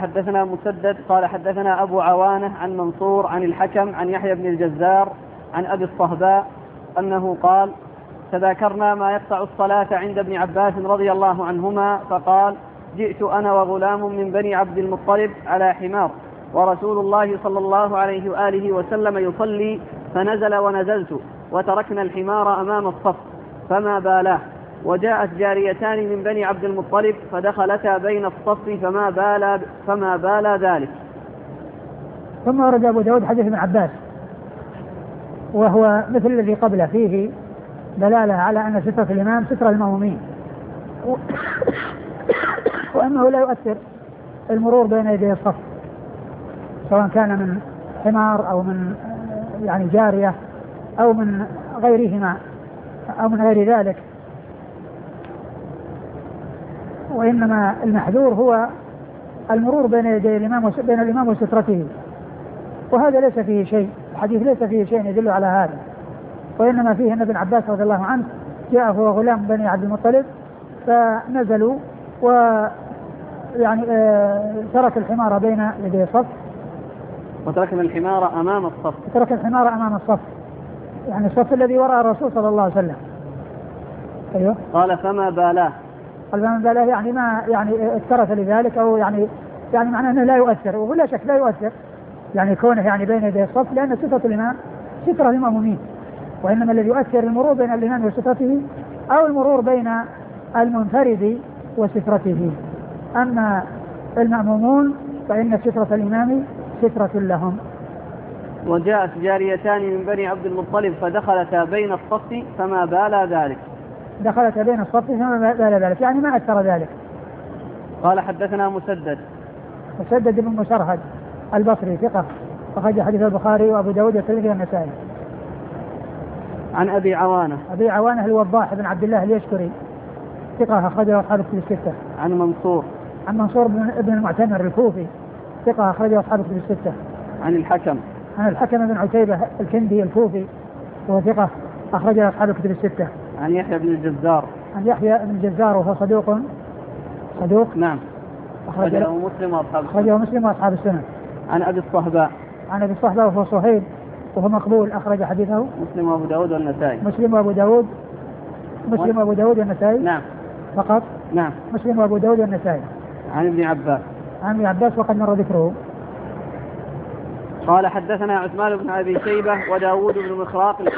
حدثنا مسدد قال حدثنا أبو عوانة عن منصور عن الحكم عن يحيى بن الجزار عن أبي الصهباء أنه قال: تذاكرنا ما يقطع الصلاة عند ابن عباس رضي الله عنهما، فقال: جئت أنا وغلام من بني عبد المطلب على حمار، ورسول الله صلى الله عليه وآله وسلم يصلي، فنزل ونزلت، وتركنا الحمار أمام الصف فما بالاه، وجاءت جاريتان من بني عبد المطلب فدخلتا بين الصف فما بالا ذلك. ثم ورد أبو داود حديث ابن عباس، وهو مثل الذي قبله، فيه دلالة على أن سترة الإمام سترة المأمومين، وأنه لا يؤثر المرور بين يدي الصف، سواء كان من حمار أو من يعني جارية أو من غيرهما أو من غير ذلك، وإنما المحذور هو المرور بين يدي الإمام بين الإمام وسترته، وهذا ليس فيه شيء، الحديث ليس فيه شيء يدل على هذا، وإنما فيه أن ابن عباس رضي الله عنه جاء هو غلام بني عبد المطلب فنزلوا ويعني ترك الحمار بين يدي الصف، وتركنا الحمار أمام الصف، ترك الحمار أمام الصف، يعني الصف الذي وراء الرسول صلى الله عليه وسلم. أيوه. قال: فما بالاه. قال: فما بالاه يعني ما يعني اكترث لذلك، أو يعني معناه أنه لا يؤثر، ولا شك لا يؤثر يعني كونه يعني بين يدي الصف، لأن سترة الإمام سترة المأمومين، وإنما الذي يؤثر المرور بين الإمام وسترته أو المرور بين المنفرد وسترته. أما المأمومون فإن سترة الإمام سترة لهم. وجاءت جاريتان من بني عبد المطلب فدخلتا بين الصف فما بالا ذلك. دخلتا بين الصف فما بالا ذلك، يعني ما أثر ذلك. قال حدثنا مسدد بن مسرهد البصري ثقة، أخرج حديث البخاري وأبو داود والترمذي والنسائي. عن أبي عوانة الوضاح بن عبد الله اليشكري ثقة، أخرجه أصحاب الكتب الستة. عن منصور بن المعتمر الكوفي ثقة، أخرجه أصحاب الكتب الستة. عن الحكم بن عتيبة الكندي الكوفي وهو ثقة، أخرجه أصحاب الكتب الستة. عن يحيى بن الجزار وهو صدوق نعم، أخرجه مسلم وأصحاب السنة. عن أبي الصهباء وهو صهيب وهو مقبول، أخرج حديثه مسلم وأبو داود والنسائي. نعم فقط. نعم، مسلم وأبو داود والنسائي. عن ابن عباس وقد مر ذكره. قال حدثنا عثمان بن أبي شيبة وداود بن مخراق